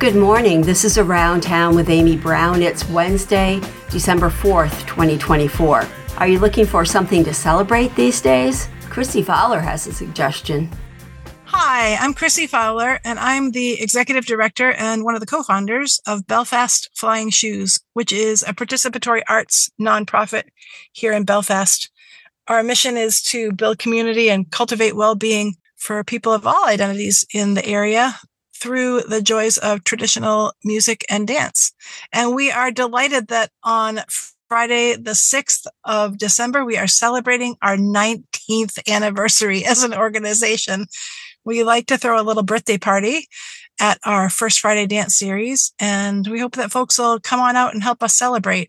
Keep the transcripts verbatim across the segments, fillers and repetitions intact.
Good morning. This is Around Town with Amy Brown. It's Wednesday, December fourth, twenty twenty-four. Are you looking for something to celebrate these days? Chrissy Fowler has a suggestion. Hi, I'm Chrissy Fowler, and I'm the executive director and one of the co-founders of Belfast Flying Shoes, which is a participatory arts nonprofit here in Belfast. Our mission is to build community and cultivate well-being for people of all identities in the area through the joys of traditional music and dance. And we are delighted that on Friday, the sixth of December, we are celebrating our nineteenth anniversary as an organization. We like to throw a little birthday party at our First Friday Dance series, and we hope that folks will come on out and help us celebrate.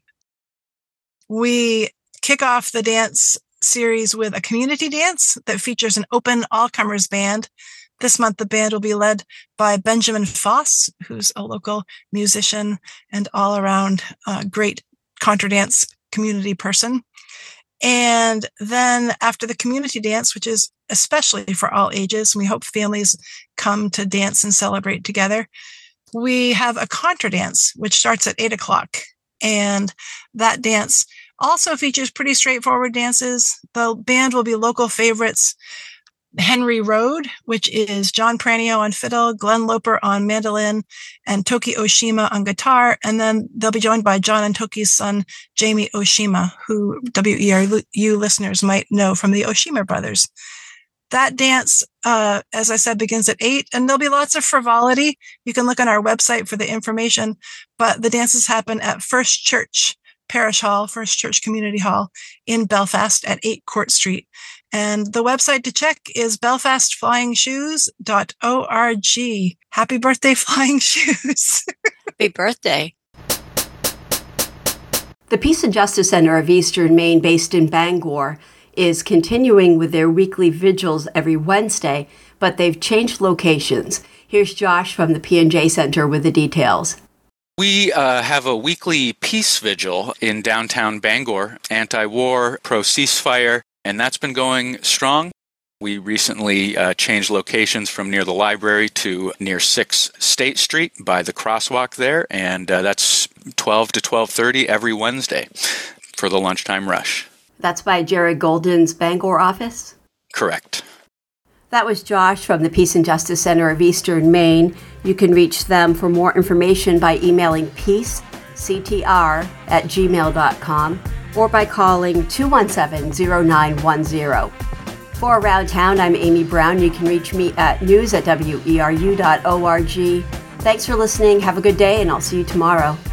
We kick off the dance series with a community dance that features an open all-comers band. This month, the band will be led by Benjamin Foss, who's a local musician and all-around uh, great contra dance community person. And then after the community dance, which is especially for all ages, we hope families come to dance and celebrate together. We have a contra dance, which starts at eight o'clock. And that dance also features pretty straightforward dances. The band will be local favorites: Henry Road, which is John Pranio on fiddle, Glenn Loper on mandolin, and Toki Oshima on guitar. And then they'll be joined by John and Toki's son, Jamie Oshima, who W E R U listeners might know from the Oshima brothers. That dance, uh, as I said, begins at eight, and there'll be lots of frivolity. You can look on our website for the information, but the dances happen at First Church Parish Hall, First Church Community Hall in Belfast at eight Court Street. And the website to check is belfast flying shoes dot org. Happy birthday, Flying Shoes. Happy birthday. The Peace and Justice Center of Eastern Maine, based in Bangor, is continuing with their weekly vigils every Wednesday, but they've changed locations. Here's Josh from the P and J Center with the details. We uh, have a weekly peace vigil in downtown Bangor, anti-war, pro-ceasefire, and that's been going strong. We recently uh, changed locations from near the library to near six State Street by the crosswalk there, and uh, that's twelve to twelve thirty every Wednesday for the lunchtime rush. That's by Jared Golden's Bangor office? Correct. That was Josh from the Peace and Justice Center of Eastern Maine. You can reach them for more information by emailing peacectr at gmail dot com or by calling two one seven, zero nine one zero. For Around Town, I'm Amy Brown. You can reach me at news at W E R U dot org. Thanks for listening. Have a good day, and I'll see you tomorrow.